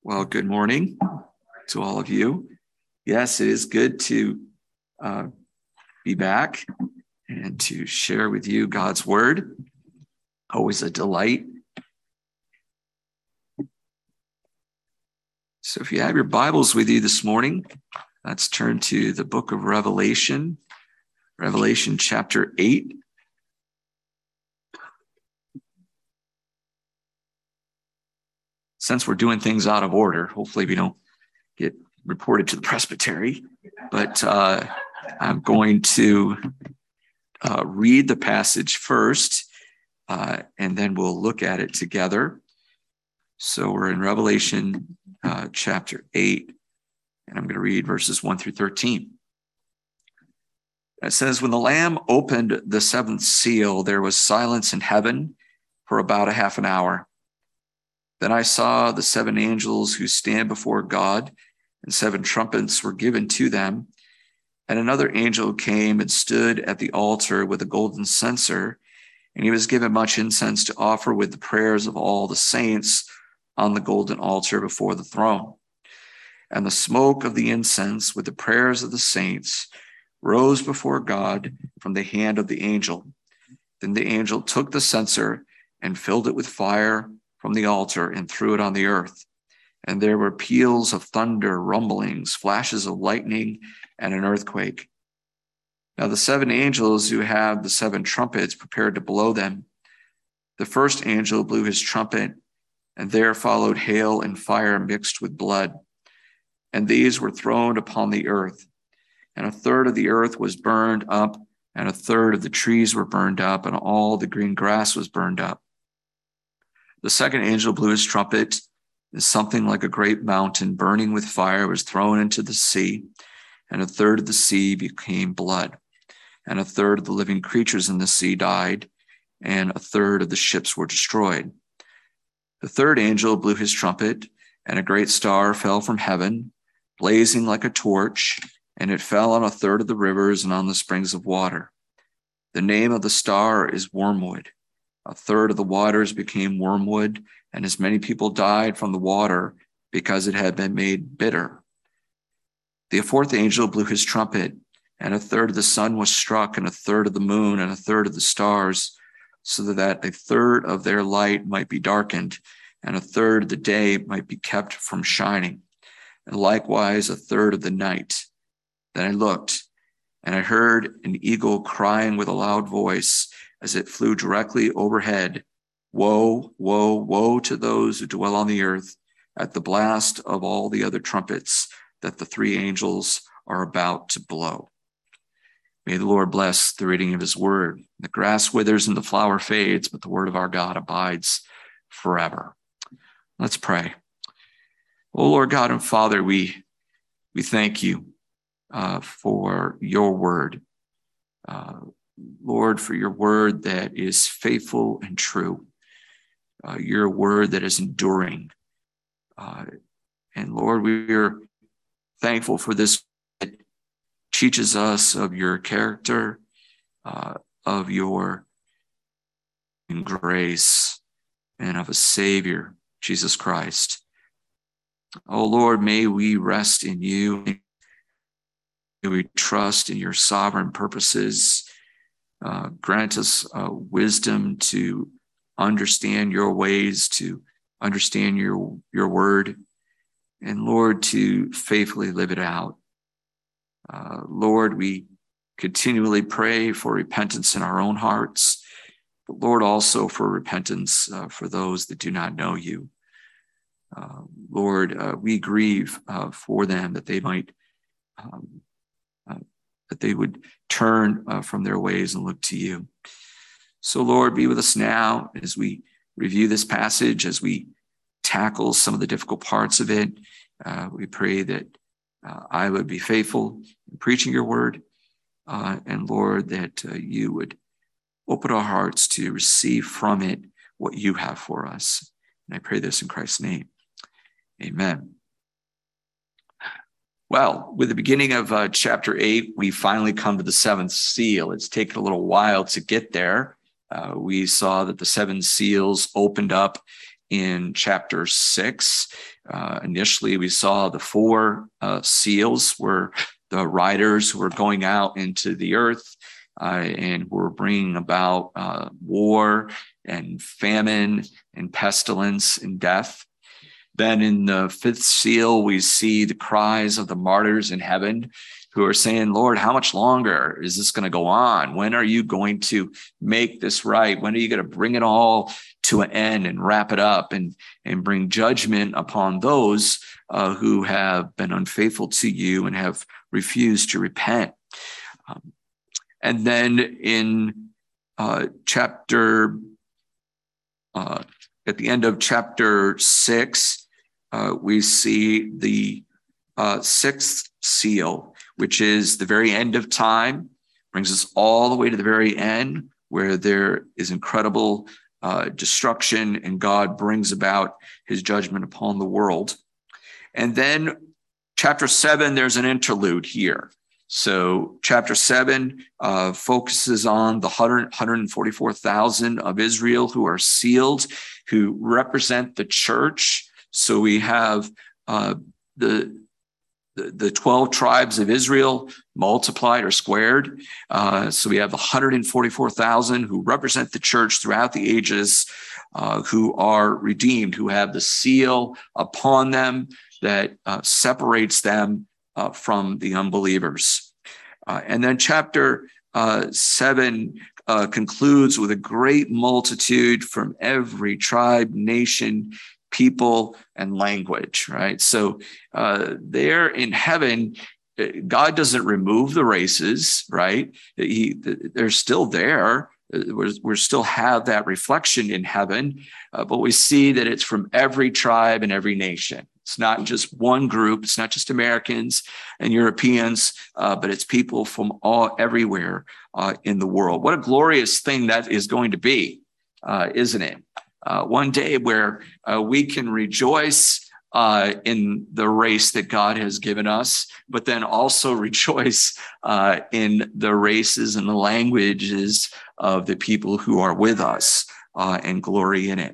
Well, good morning to all of you. Yes, it is good to be back and to share with you God's word. Always a delight. So if you have your Bibles with you this morning, let's turn to the book of Revelation, Revelation chapter 8. Since we're doing things out of order, hopefully we don't get reported to the presbytery, but I'm going to read the passage first, and then we'll look at it together. So we're in Revelation chapter 8, and I'm going to read verses 1 through 13. It says, "When the Lamb opened the seventh seal, there was silence in heaven for about a half an hour. Then I saw the seven angels who stand before God, and seven trumpets were given to them. And another angel came and stood at the altar with a golden censer, and he was given much incense to offer with the prayers of all the saints on the golden altar before the throne. And the smoke of the incense with the prayers of the saints rose before God from the hand of the angel. Then the angel took the censer and filled it with fire from the altar and threw it on the earth. And there were peals of thunder, rumblings, flashes of lightning, and an earthquake. Now the seven angels who had the seven trumpets prepared to blow them. The first angel blew his trumpet, and there followed hail and fire mixed with blood. And these were thrown upon the earth. And a third of the earth was burned up, and a third of the trees were burned up, and all the green grass was burned up. The second angel blew his trumpet, and something like a great mountain burning with fire was thrown into the sea, and a third of the sea became blood, and a third of the living creatures in the sea died, and a third of the ships were destroyed. The third angel blew his trumpet, and a great star fell from heaven, blazing like a torch, and it fell on a third of the rivers and on the springs of water. The name of the star is Wormwood. A third of the waters became wormwood, and as many people died from the water because it had been made bitter. The fourth angel blew his trumpet, and a third of the sun was struck, and a third of the moon, and a third of the stars, so that a third of their light might be darkened, and a third of the day might be kept from shining, and likewise a third of the night. Then I looked, and I heard an eagle crying with a loud voice as it flew directly overhead, "Woe, woe, woe to those who dwell on the earth at the blast of all the other trumpets that the three angels are about to blow." May the Lord bless the reading of his word. The grass withers and the flower fades, but the word of our God abides forever. Let's pray. Oh, Lord God and Father, we thank you for your word. Lord, for your word that is faithful and true, your word that is enduring. And Lord, we are thankful for this that teaches us of your character, of your grace, and of a Savior, Jesus Christ. Oh Lord, may we rest in you. May we trust in your sovereign purposes. Grant us wisdom to understand your ways, to understand your word, and Lord, to faithfully live it out. Lord, we continually pray for repentance in our own hearts, but Lord, also for repentance for those that do not know you. Lord, we grieve for them that they might that they would turn from their ways and look to you. So Lord, be with us now as we review this passage, as we tackle some of the difficult parts of it. We pray that I would be faithful in preaching your word, and Lord, that you would open our hearts to receive from it what you have for us. And I pray this in Christ's name. Amen. Well, with the beginning of chapter 8, we finally come to the seventh seal. It's taken a little while to get there. We saw that the seven seals opened up in chapter 6. Initially, we saw the 4 seals were the riders who were going out into the earth and were bringing about war and famine and pestilence and death. Then in the 5th seal, we see the cries of the martyrs in heaven who are saying, Lord, how much longer is this going to go on? When are you going to make this right? When are you going to bring it all to an end and wrap it up and bring judgment upon those who have been unfaithful to you and have refused to repent? And then in chapter, at the end of chapter 6, we see the 6th seal, which is the very end of time, brings us all the way to the very end, where there is incredible destruction and God brings about his judgment upon the world. And then chapter 7, there's an interlude here. So chapter 7 focuses on the 144,000 of Israel who are sealed, who represent the church. So we have the 12 tribes of Israel multiplied or squared. So we have 144,000 who represent the church throughout the ages, who are redeemed, who have the seal upon them that separates them from the unbelievers. And then chapter 7 concludes with a great multitude from every tribe, nation, people, and language, right? So there in heaven, God doesn't remove the races, right? They're still there. We still have that reflection in heaven, but we see that it's from every tribe and every nation. It's not just one group. It's not just Americans and Europeans, but it's people from everywhere in the world. What a glorious thing that is going to be, isn't it? One day where we can rejoice in the race that God has given us, but then also rejoice in the races and the languages of the people who are with us and glory in it.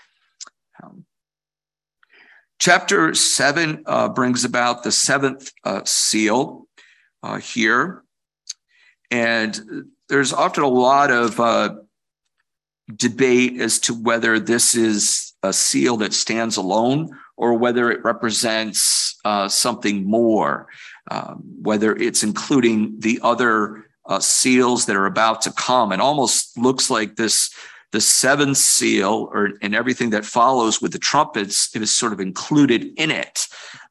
Chapter 7 brings about the 7th seal here. And there's often a lot of debate as to whether this is a seal that stands alone or whether it represents something more, whether it's including the other seals that are about to come. It almost looks like the 7th seal and everything that follows with the trumpets, it is sort of included in it.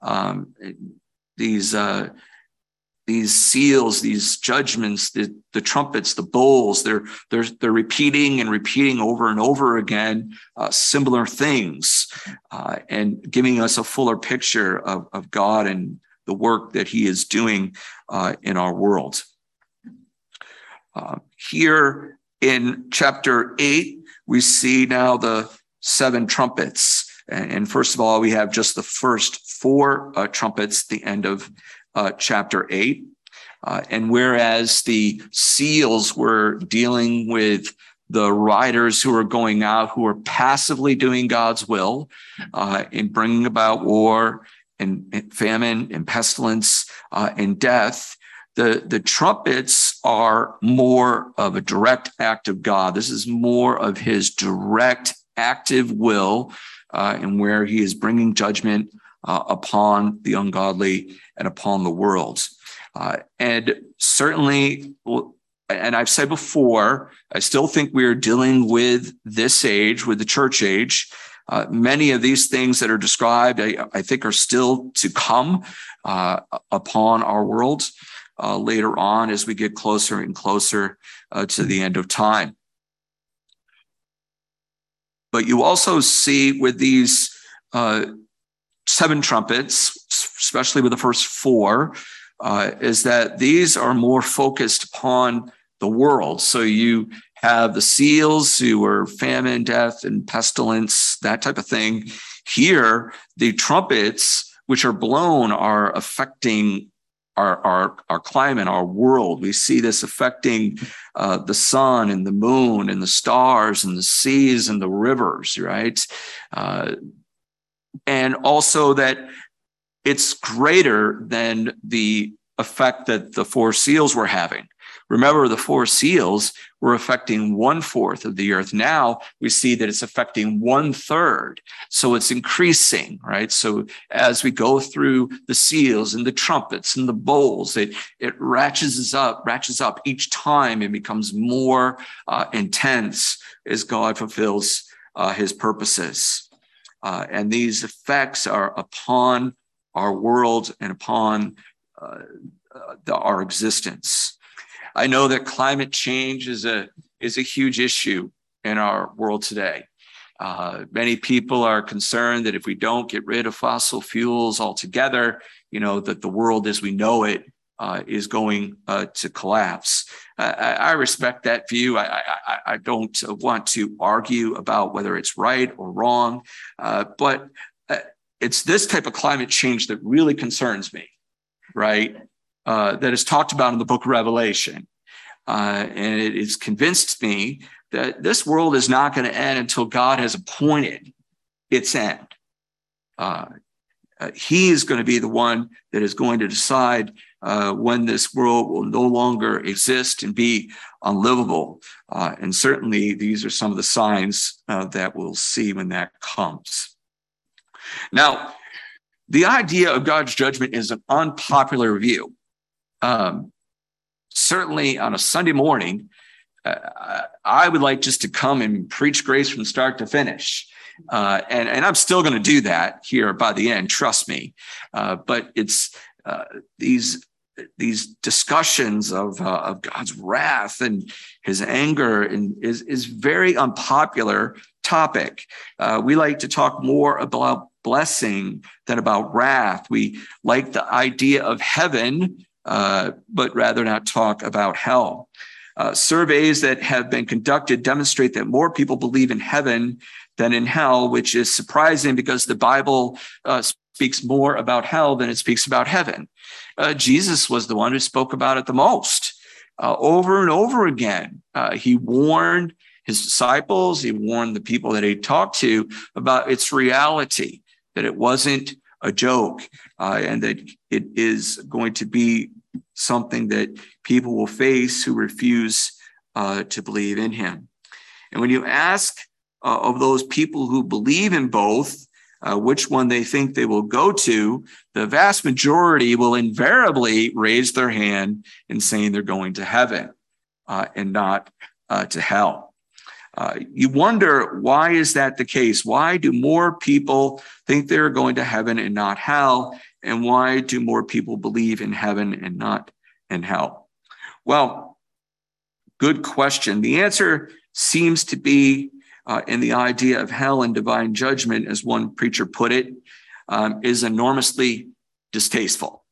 These seals, these judgments, the trumpets, the bowls, they're repeating and repeating over and over again similar things and giving us a fuller picture of God and the work that he is doing in our world. Here in chapter 8, we see now the 7 trumpets. And first of all, we have just the first 4 trumpets at the end of chapter 8. And whereas the seals were dealing with the riders who are going out, who are passively doing God's will in bringing about war and famine and pestilence and death, the trumpets are more of a direct act of God. This is more of his direct active will and where he is bringing judgment upon the ungodly and upon the world. And certainly, and I've said before, I still think we are dealing with this age, with the church age. Many of these things that are described, I think, are still to come upon our world later on as we get closer and closer to the end of time. But you also see with these 7 trumpets, especially with the first 4, is that these are more focused upon the world. So you have the seals who are famine, death, and pestilence, that type of thing. Here, the trumpets, which are blown, are affecting our climate, our world. We see this affecting the sun and the moon and the stars and the seas and the rivers, right? And also that it's greater than the effect that the four seals were having. Remember, the four seals were affecting 1/4 of the earth. Now we see that it's affecting 1/3. So it's increasing, right? So as we go through the seals and the trumpets and the bowls, it ratchets up each time and becomes more intense as God fulfills his purposes. And these effects are upon our world and upon our existence. I know that climate change is a huge issue in our world today. Many people are concerned that if we don't get rid of fossil fuels altogether, that the world as we know it is going to collapse. I respect that view. I don't want to argue about whether it's right or wrong, but it's this type of climate change that really concerns me, right? That is talked about in the book of Revelation. And it has convinced me that this world is not going to end until God has appointed its end. He is going to be the one that is going to decide when this world will no longer exist and be unlivable. And certainly these are some of the signs that we'll see when that comes. Now, the idea of God's judgment is an unpopular view. Certainly on a Sunday morning, I would like just to come and preach grace from start to finish. And I'm still going to do that here by the end, trust me. But it's these discussions of God's wrath and his anger and is very unpopular topic. We like to talk more about blessing than about wrath. We like the idea of heaven, but rather not talk about hell. Surveys that have been conducted demonstrate that more people believe in heaven than in hell, which is surprising because the Bible speaks more about hell than it speaks about heaven. Jesus was the one who spoke about it the most. Over and over again, he warned his disciples, he warned the people that he talked to about its reality, that it wasn't a joke, and that it is going to be something that people will face who refuse to believe in him. And when you ask of those people who believe in both, which one they think they will go to, the vast majority will invariably raise their hand in saying they're going to heaven and not to hell. You wonder, why is that the case? Why do more people think they're going to heaven and not hell? And why do more people believe in heaven and not in hell? Well, good question. The answer seems to be in the idea of hell and divine judgment, as one preacher put it, is enormously distasteful.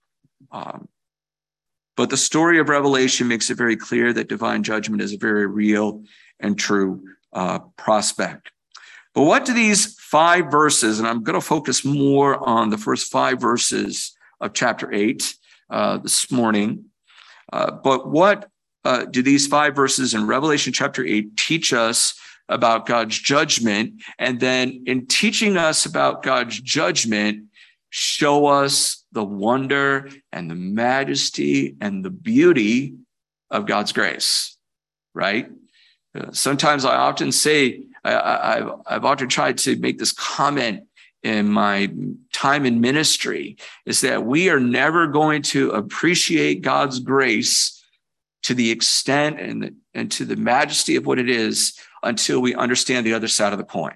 But the story of Revelation makes it very clear that divine judgment is a very real and true prospect. But what do these 5 verses, and I'm going to focus more on the first 5 verses of chapter 8 this morning, but what do these 5 verses in Revelation chapter 8 teach us about God's judgment? And then in teaching us about God's judgment, show us the wonder and the majesty and the beauty of God's grace, right? Sometimes I often say, I've often tried to make this comment in my time in ministry, is that we are never going to appreciate God's grace to the extent and to the majesty of what it is until we understand the other side of the coin.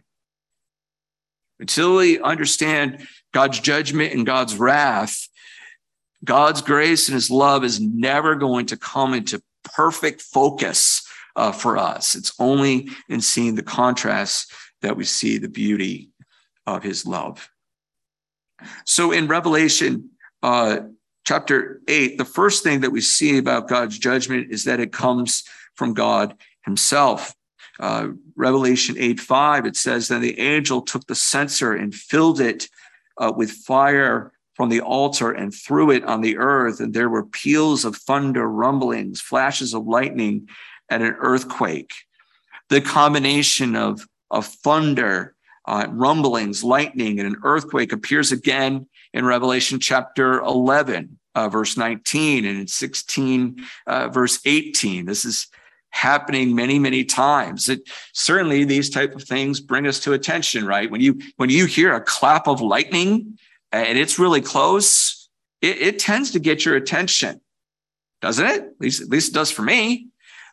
Until we understand God's judgment and God's wrath, God's grace and his love is never going to come into perfect focus for us. It's only in seeing the contrast that we see the beauty of his love. So in Revelation chapter 8, the first thing that we see about God's judgment is that it comes from God himself. Revelation 8:5, it says, "Then the angel took the censer and filled it with fire from the altar and threw it on the earth. And there were peals of thunder, rumblings, flashes of lightning, and an earthquake. The combination of thunder, rumblings, lightning, and an earthquake appears again in Revelation chapter 11, verse 19, and in 16, verse 18. This is happening many, many times. Certainly these type of things bring us to attention, right? When you hear a clap of lightning and it's really close, it tends to get your attention, doesn't it? At least it does for me.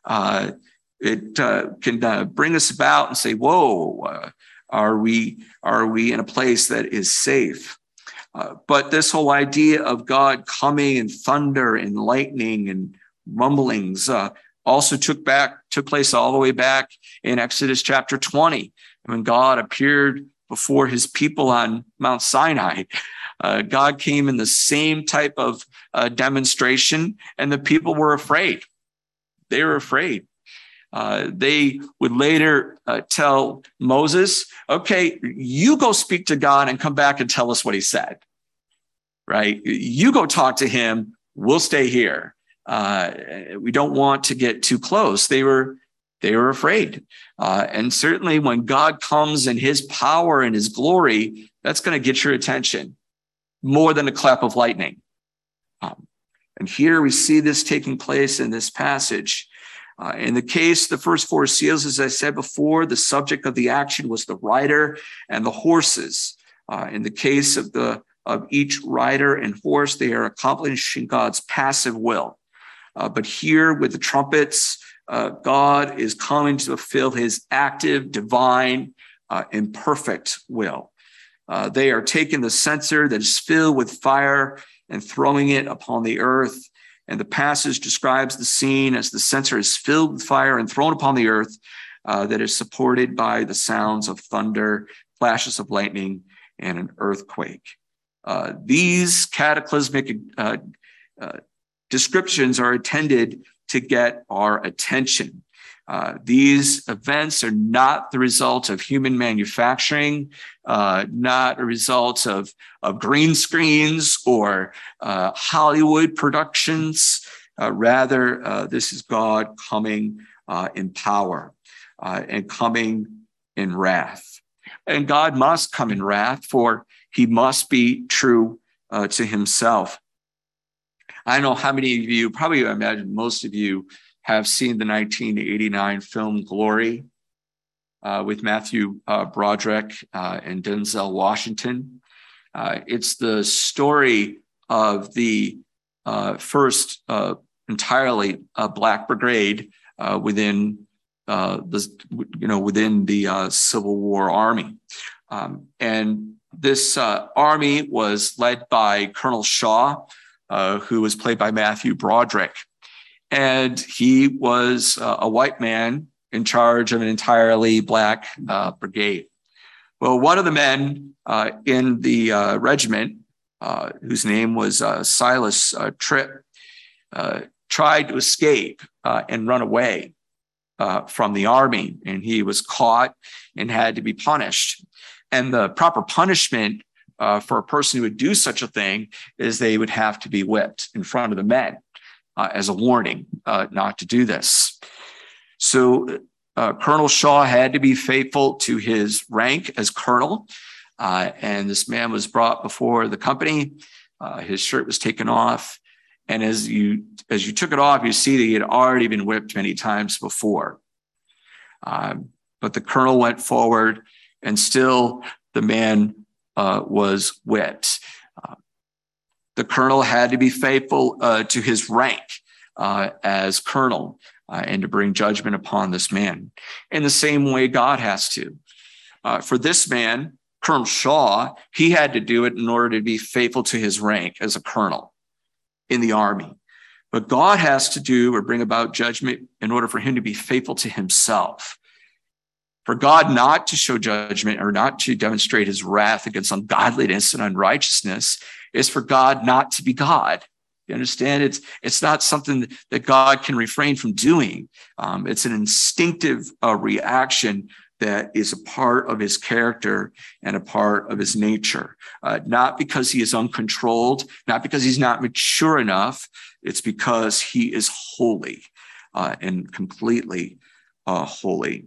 It can bring us about and say, whoa, are we in a place that is safe? But this whole idea of God coming in thunder and lightning and rumblings also took place all the way back in Exodus chapter 20, when God appeared before his people on Mount Sinai. God came in the same type of demonstration, and the people were afraid. They were afraid. They would later tell Moses, okay, you go speak to God and come back and tell us what he said, right? You go talk to him. We'll stay here. We don't want to get too close. They were afraid. And certainly when God comes in his power and his glory, that's going to get your attention more than a clap of lightning. And here we see this taking place in this passage. In the case, the first four seals, as I said before, the subject of the action was the rider and the horses. In the case of each rider and horse, they are accomplishing God's passive will. But here with the trumpets, God is coming to fulfill his active, divine, and perfect will. They are taking the censer that is filled with fire and throwing it upon the earth. And the passage describes the scene as the censer is filled with fire and thrown upon the earth that is supported by the sounds of thunder, flashes of lightning, and an earthquake. These cataclysmic descriptions are intended to get our attention. These events are not the result of human manufacturing, not a result of green screens or Hollywood productions. Rather, this is God coming in power and coming in wrath. And God must come in wrath, for he must be true to himself. I don't know how many of you, probably I imagine most of you, have seen the 1989 film Glory with Matthew Broderick and Denzel Washington. It's the story of the first entirely Black brigade within the Civil War Army, and this army was led by Colonel Shaw, who was played by Matthew Broderick. And he was a white man in charge of an entirely Black brigade. Well, one of the men in the regiment, whose name was Silas Tripp, tried to escape and run away from the army. And he was caught and had to be punished. And the proper punishment for a person who would do such a thing is they would have to be whipped in front of the men as a warning not to do this. So Colonel Shaw had to be faithful to his rank as colonel, and this man was brought before the company. His shirt was taken off, and as you took it off, you see that he had already been whipped many times before. But the colonel went forward, and still the man was whipped. The colonel had to be faithful to his rank as colonel and to bring judgment upon this man. In the same way, God has to. For this man, Colonel Shaw, he had to do it in order to be faithful to his rank as a colonel in the army. But God has to do or bring about judgment in order for him to be faithful to himself. For God not to show judgment or not to demonstrate his wrath against ungodliness and unrighteousness is for God not to be God. You understand? It's not something that God can refrain from doing. It's an instinctive reaction that is a part of his character and a part of his nature. Not because he is uncontrolled, not because he's not mature enough. It's because he is holy and completely holy.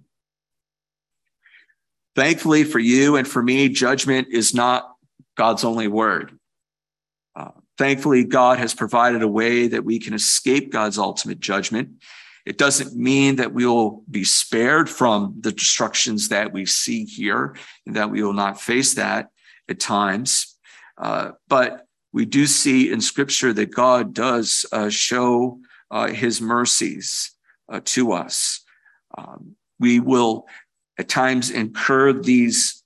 Thankfully for you and for me, judgment is not God's only word. Thankfully, God has provided a way that we can escape God's ultimate judgment. It doesn't mean that we will be spared from the destructions that we see here and that we will not face that at times. But we do see in Scripture that God does show his mercies to us. We will at times incur these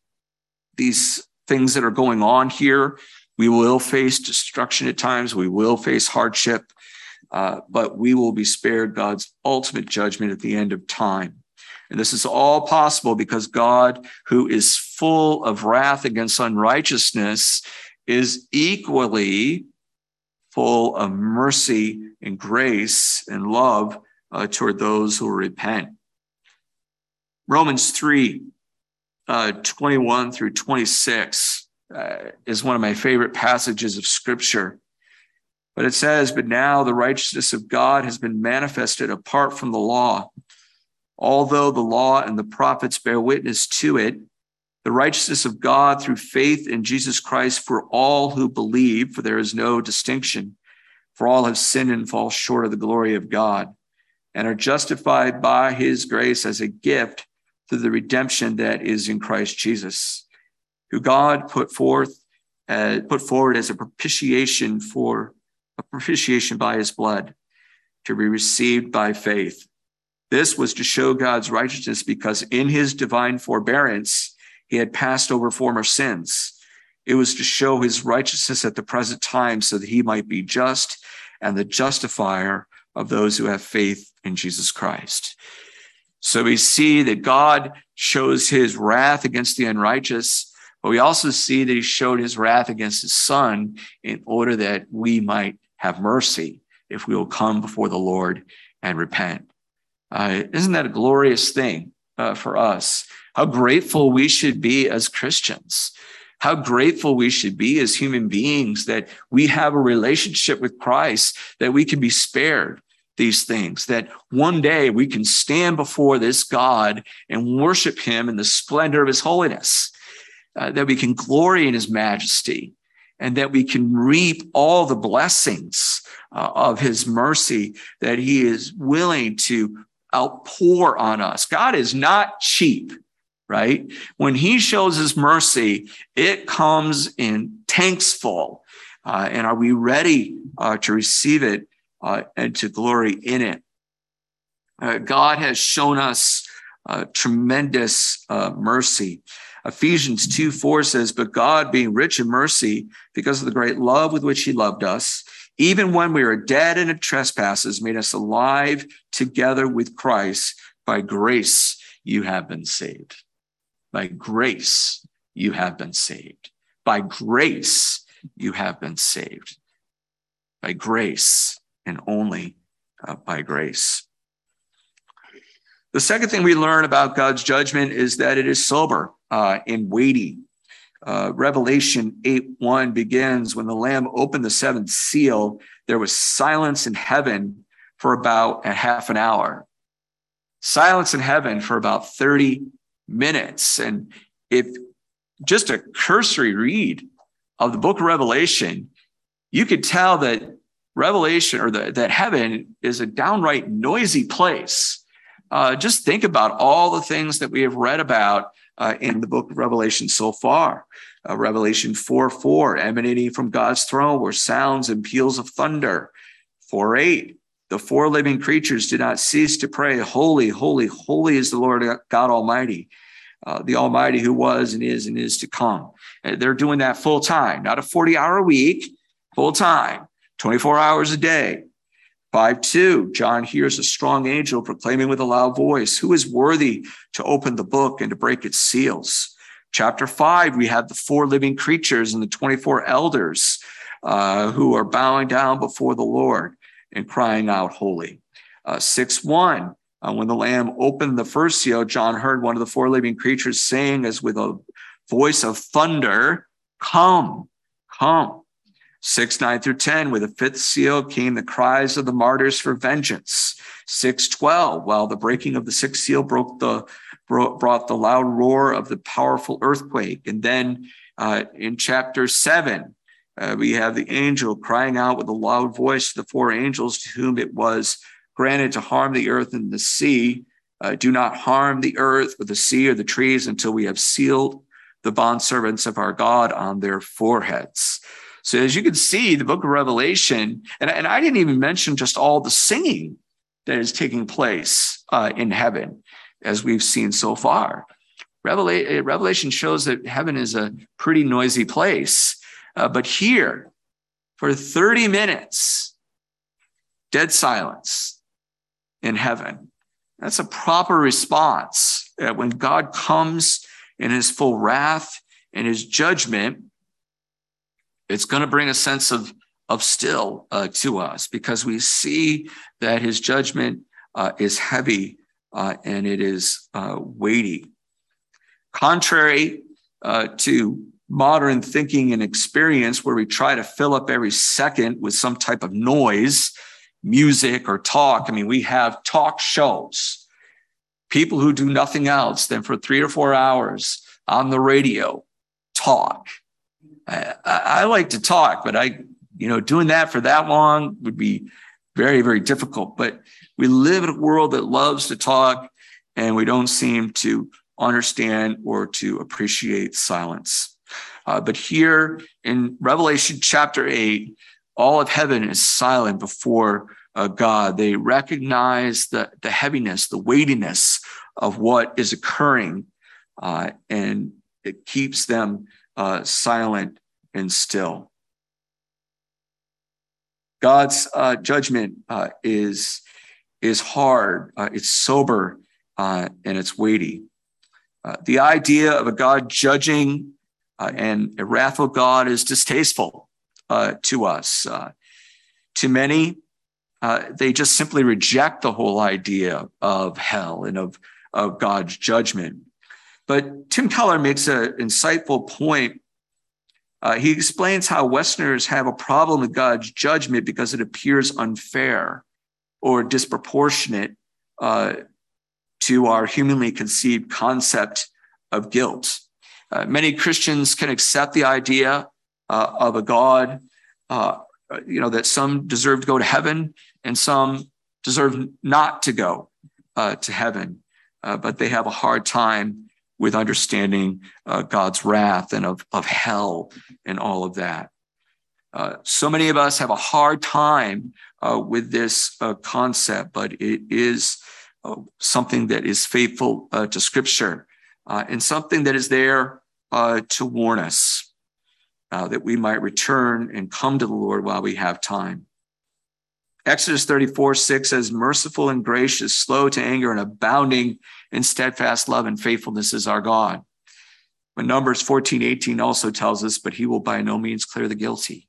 things that are going on here. We will face destruction at times. We will face hardship. But we will be spared God's ultimate judgment at the end of time. And this is all possible because God, who is full of wrath against unrighteousness, is equally full of mercy and grace and love toward those who repent. Romans 3, 21 through 26 is one of my favorite passages of Scripture. But it says, but now the righteousness of God has been manifested apart from the law. Although the law and the prophets bear witness to it, the righteousness of God through faith in Jesus Christ for all who believe, for there is no distinction. For all have sinned and fall short of the glory of God, and are justified by his grace as a gift through the redemption that is in Christ Jesus, who God put forward as a propitiation by his blood to be received by faith. This was to show God's righteousness because in his divine forbearance, he had passed over former sins. It was to show his righteousness at the present time so that he might be just and the justifier of those who have faith in Jesus Christ. So we see that God shows his wrath against the unrighteous, but we also see that he showed his wrath against his son in order that we might have mercy if we will come before the Lord and repent. Isn't that a glorious thing for us? How grateful we should be as Christians. How grateful we should be as human beings that we have a relationship with Christ, that we can be spared these things, that one day we can stand before this God and worship him in the splendor of his holiness, that we can glory in his majesty, and that we can reap all the blessings of his mercy that he is willing to outpour on us. God is not cheap, right? When he shows his mercy, it comes in tanks full. And are we ready to receive it and to glory in it? God has shown us tremendous mercy. Ephesians 2:4 says, but God, being rich in mercy, because of the great love with which he loved us, even when we were dead in trespasses, made us alive together with Christ. By grace, you have been saved. By grace, you have been saved. By grace, you have been saved. By grace and only by grace. The second thing we learn about God's judgment is that it is sober and weighty. Revelation 8:1 begins, when the Lamb opened the seventh seal, there was silence in heaven for about a half an hour. Silence in heaven for about 30 minutes. And if just a cursory read of the book of Revelation, you could tell that Revelation or that heaven is a downright noisy place. Just think about all the things that we have read about in the book of Revelation so far. Revelation 4:4, emanating from God's throne were sounds and peals of thunder. 4:8, the four living creatures did not cease to pray, holy, holy, holy is the Lord God Almighty, the Almighty who was and is to come. And they're doing that full time, not a 40-hour week, full time, 24 hours a day. 5:2, John hears a strong angel proclaiming with a loud voice, who is worthy to open the book and to break its seals? Chapter 5, we have the four living creatures and the 24 elders who are bowing down before the Lord and crying out, holy. 6:1, When the Lamb opened the first seal, John heard one of the four living creatures saying as with a voice of thunder, "Come, come." 6, 9 through 10, with the fifth seal came the cries of the martyrs for vengeance. 6:12, while the breaking of the sixth seal brought the loud roar of the powerful earthquake. And then in chapter 7, we have the angel crying out with a loud voice to the four angels to whom it was granted to harm the earth and the sea. Do not harm the earth or the sea or the trees until we have sealed the bondservants of our God on their foreheads. So as you can see, the book of Revelation, and I didn't even mention just all the singing that is taking place in heaven, as we've seen so far. Revelation shows that heaven is a pretty noisy place. But here, for 30 minutes, dead silence in heaven. That's a proper response. When God comes in his full wrath and his judgment, it's going to bring a sense of still to us, because we see that his judgment is heavy and it is weighty. Contrary to modern thinking and experience, where we try to fill up every second with some type of noise, music or talk. I mean, we have talk shows, people who do nothing else than for 3 or 4 hours on the radio talk. I like to talk, but doing that for that long would be very, very difficult. But we live in a world that loves to talk, and we don't seem to understand or to appreciate silence. But here in Revelation chapter 8, all of heaven is silent before God. They recognize the heaviness, the weightiness of what is occurring, and it keeps them silent and still. God's judgment is hard, it's sober, and it's weighty. The idea of a God judging and a wrathful God is distasteful to us. To many, they just simply reject the whole idea of hell and of God's judgment. But Tim Keller makes an insightful point. He explains how Westerners have a problem with God's judgment because it appears unfair or disproportionate to our humanly conceived concept of guilt. Many Christians can accept the idea of a God, that some deserve to go to heaven and some deserve not to go to heaven, but they have a hard time with understanding God's wrath and of hell and all of that. So many of us have a hard time with this concept, but it is something that is faithful to Scripture and something that is there to warn us that we might return and come to the Lord while we have time. Exodus 34:6 says, "Merciful and gracious, slow to anger, and abounding in steadfast love and faithfulness is our God." But Numbers 14:18 also tells us, "But he will by no means clear the guilty."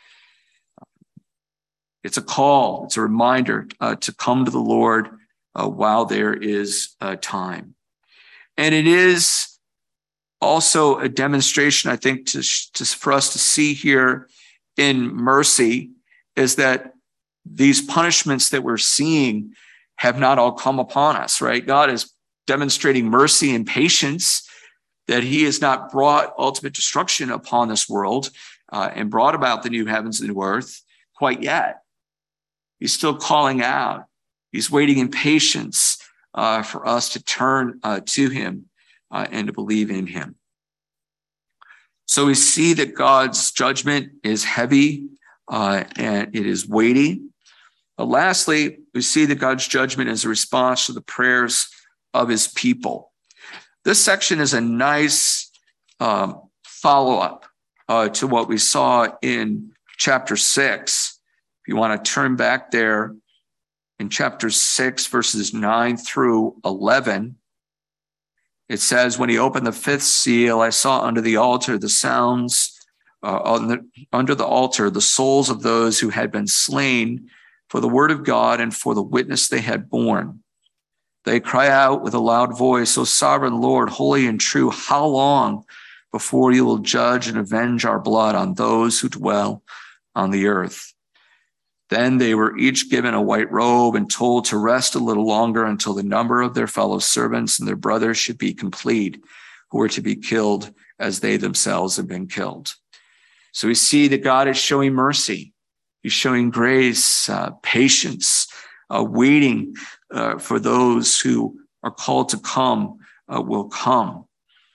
It's a call, it's a reminder to come to the Lord while there is time. And it is also a demonstration, I think, for us to see here in mercy, is that these punishments that we're seeing have not all come upon us, right? God is demonstrating mercy and patience, that he has not brought ultimate destruction upon this world and brought about the new heavens and new earth quite yet. He's still calling out. He's waiting in patience for us to turn to him and to believe in him. So we see that God's judgment is heavy and it is weighty. Lastly, we see that God's judgment is a response to the prayers of his people. This section is a nice follow-up to what we saw in chapter 6. If you want to turn back there, in chapter 6, verses 9 through 11, it says, "When he opened the fifth seal, I saw under the altar the sounds, under the altar, the souls of those who had been slain for the word of God and for the witness they had borne. They cry out with a loud voice, O sovereign Lord, holy and true, how long before you will judge and avenge our blood on those who dwell on the earth? Then they were each given a white robe and told to rest a little longer until the number of their fellow servants and their brothers should be complete, who were to be killed as they themselves have been killed. So we see that God is showing mercy. He's showing grace, patience, waiting for those who are called to come will come.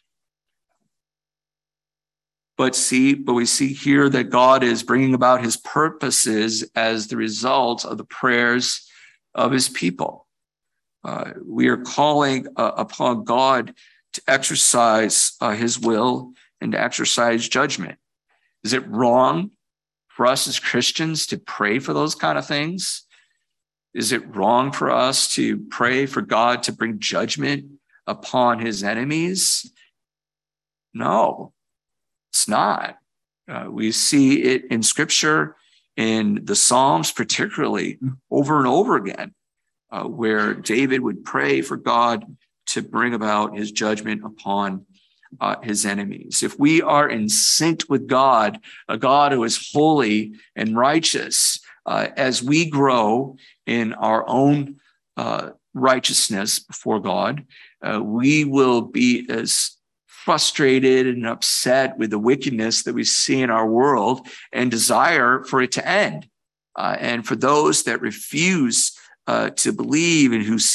But we see here that God is bringing about his purposes as the result of the prayers of his people. We are calling upon God to exercise his will and to exercise judgment. Is it wrong for us as Christians to pray for those kind of things? Is it wrong for us to pray for God to bring judgment upon his enemies? No. It's not. We see it in Scripture, in the Psalms particularly, over and over again, where David would pray for God to bring about his judgment upon his enemies. If we are in sync with God, a God who is holy and righteous, as we grow in our own righteousness before God, we will be as frustrated and upset with the wickedness that we see in our world and desire for it to end. And for those that refuse to believe and who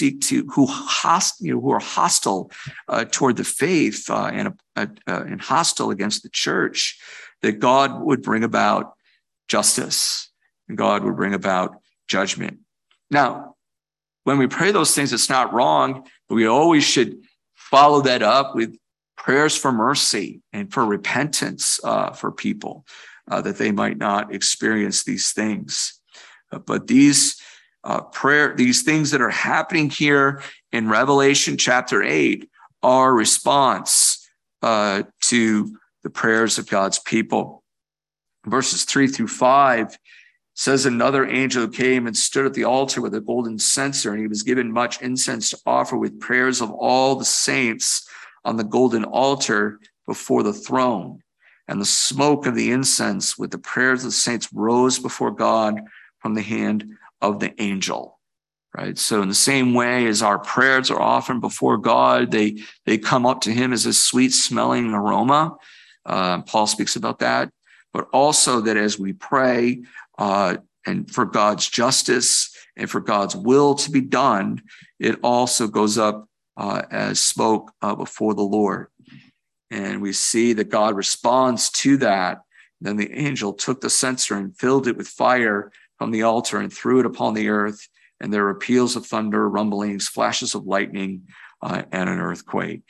are hostile toward the faith and hostile against the church, that God would bring about justice and God would bring about judgment. Now, when we pray those things, it's not wrong, but we always should follow that up with prayers for mercy and for repentance for people, that they might not experience these things. But these things that are happening here in Revelation chapter 8 are a response to the prayers of God's people. Verses 3-5 says, another angel came and stood at the altar with a golden censer, and he was given much incense to offer with prayers of all the saints on the golden altar before the throne. And the smoke of the incense with the prayers of the saints rose before God from the hand of the angel. Right? So in the same way as our prayers are often before God, they come up to him as a sweet smelling aroma. Paul speaks about that. But also that as we pray and for God's justice and for God's will to be done, it also goes up as smoke before the Lord. And we see that God responds to that. Then the angel took the censer and filled it with fire from the altar and threw it upon the earth. And there were peals of thunder, rumblings, flashes of lightning, and an earthquake.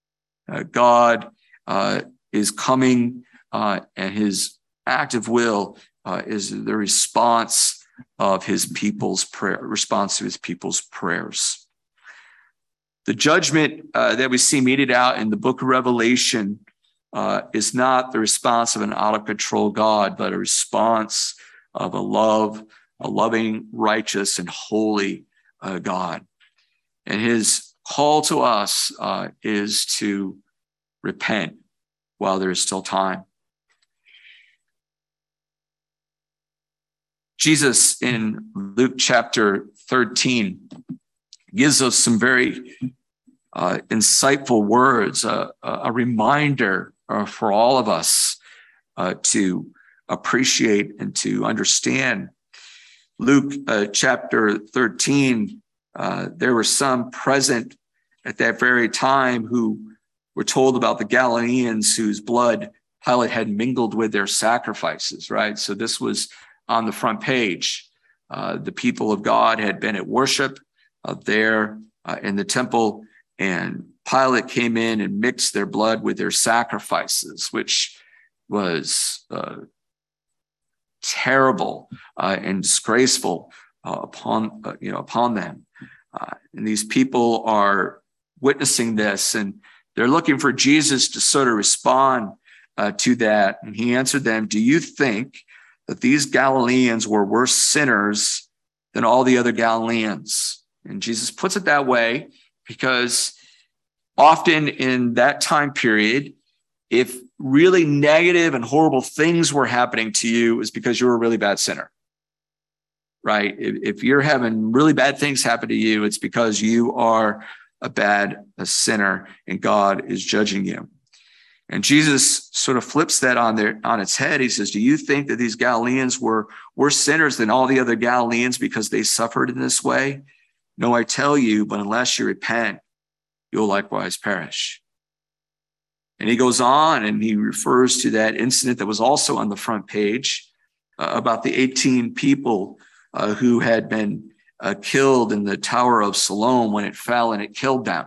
God is coming, and his active will is the response of his people's prayer, response to his people's prayers. The judgment that we see meted out in the book of Revelation is not the response of an out-of-control God, but a response of a loving, righteous, and holy God. And his call to us is to repent while there is still time. Jesus in Luke chapter 13 gives us some very insightful words, a reminder for all of us to appreciate and to understand. Luke chapter 13, there were some present at that very time who were told about the Galileans whose blood Pilate had mingled with their sacrifices, right? So this was on the front page. The people of God had been at worship there in the temple, and Pilate came in and mixed their blood with their sacrifices, which was terrible and disgraceful upon them. And these people are witnessing this, and they're looking for Jesus to sort of respond to that. And he answered them, "Do you think that these Galileans were worse sinners than all the other Galileans? And Jesus puts it that way because often in that time period, if really negative and horrible things were happening to you, it's because you're a really bad sinner, right? If you're having really bad things happen to you, it's because you are a sinner and God is judging you. And Jesus sort of flips that on its head. He says, do you think that these Galileans were worse sinners than all the other Galileans because they suffered in this way? No, I tell you, but unless you repent, you'll likewise perish. And he goes on and he refers to that incident that was also on the front page about the 18 people who had been killed in the Tower of Siloam when it fell and it killed them.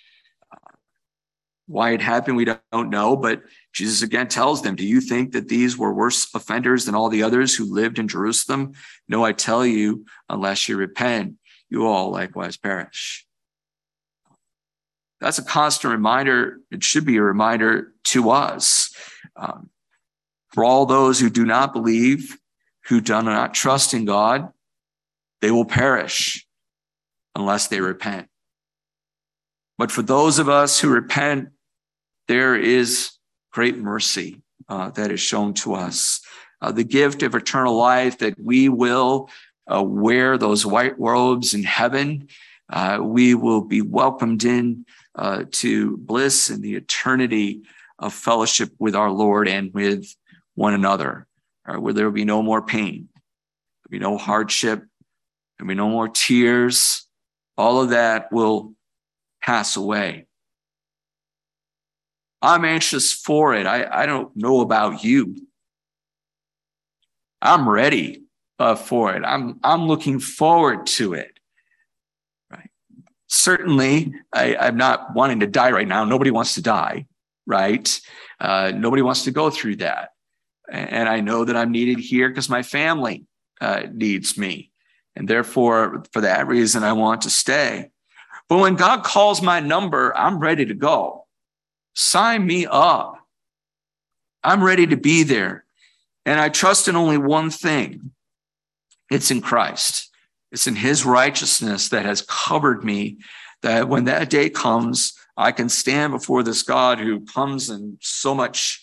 Why it happened, we don't know, but Jesus again tells them, do you think that these were worse offenders than all the others who lived in Jerusalem? No, I tell you, unless you repent, you all likewise perish. That's a constant reminder. It should be a reminder to us. For all those who do not believe, who do not trust in God, they will perish unless they repent. But for those of us who repent, there is great mercy that is shown to us. The gift of eternal life, that we will wear those white robes in heaven. We will be welcomed in to bliss and the eternity of fellowship with our Lord and with one another, where there will be no more pain, there'll be no hardship, there'll be no more tears. All of that will pass away. I'm anxious for it. I don't know about you. I'm ready for it. I'm looking forward to it. Right? Certainly, I'm not wanting to die right now. Nobody wants to die, right? Nobody wants to go through that. And I know that I'm needed here because my family needs me. And therefore, for that reason, I want to stay. But when God calls my number, I'm ready to go. Sign me up. I'm ready to be there. And I trust in only one thing. It's in Christ. It's in his righteousness that has covered me, that when that day comes, I can stand before this God who comes in so much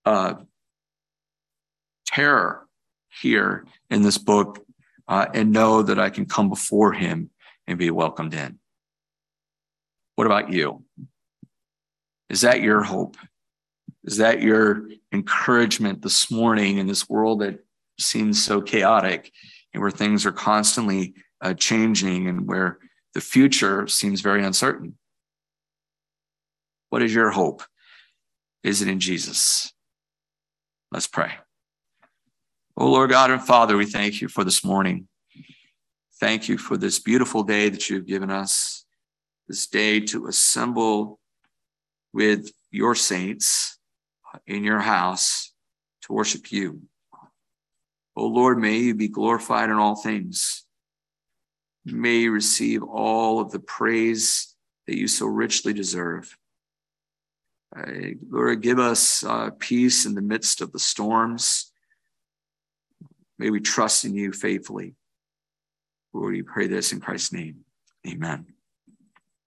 terror here in this book, and know that I can come before him and be welcomed in. What about you? Is that your hope? Is that your encouragement this morning in this world that seems so chaotic and where things are constantly changing and where the future seems very uncertain? What is your hope? Is it in Jesus? Let's pray. Oh, Lord God and Father, we thank you for this morning. Thank you for this beautiful day that you've given us, this day to assemble with your saints in your house to worship you. Oh Lord, may you be glorified in all things. May you receive all of the praise that you so richly deserve. Lord, give us peace in the midst of the storms. May we trust in you faithfully. Lord, we pray this in Christ's name. Amen.